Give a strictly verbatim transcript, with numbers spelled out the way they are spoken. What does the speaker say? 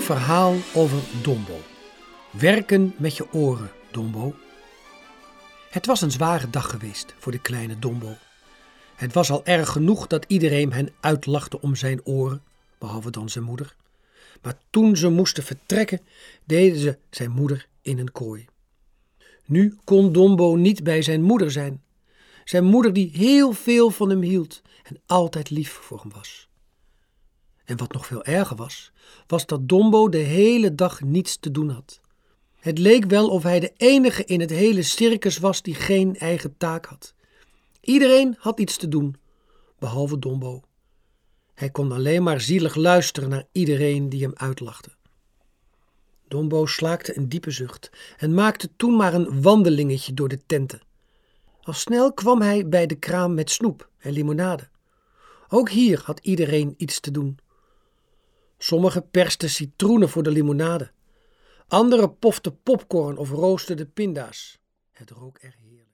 verhaal over Dombo. Werken met je oren, Dombo. Het was een zware dag geweest voor de kleine Dombo. Het was al erg genoeg dat iedereen hen uitlachte om zijn oren, behalve dan zijn moeder. Maar toen ze moesten vertrekken, deden ze zijn moeder in een kooi. Nu kon Dombo niet bij zijn moeder zijn. Zijn moeder die heel veel van hem hield en altijd lief voor hem was. En wat nog veel erger was, was dat Dombo de hele dag niets te doen had. Het leek wel of hij de enige in het hele circus was die geen eigen taak had. Iedereen had iets te doen, behalve Dombo. Hij kon alleen maar zielig luisteren naar iedereen die hem uitlachte. Dombo slaakte een diepe zucht en maakte toen maar een wandelingetje door de tenten. Al snel kwam hij bij de kraam met snoep en limonade. Ook hier had iedereen iets te doen. Sommigen persten citroenen voor de limonade. Anderen poften popcorn of roosterden pinda's. Het rook er heerlijk.